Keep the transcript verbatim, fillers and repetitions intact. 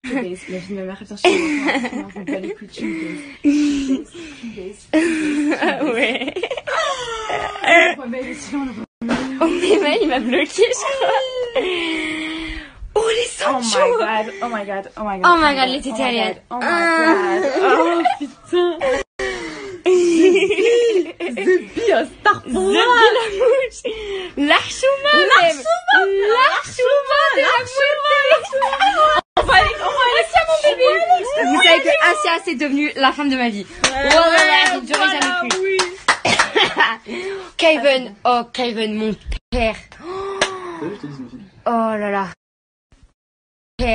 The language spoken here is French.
La vie de ma mère, putain, je sais pas, je pas les coutumes. Ouais. Oh mais Maël il m'a bloqué je crois. Oh les sangs Oh my god, oh my god, oh my god. Oh my god, les tétés italiennes. Oh my god, oh putain. Zebi, un star pour moi. Zebi la mouche. L'archouma même. L'archouma de la mouche. On va aller, on va aller. Asia mon bébé. Vous savez que Asia c'est devenu la femme de ma vie. Voilà, j'aurais jamais cru. Kevin, oh Kevin mon père. Oh là là.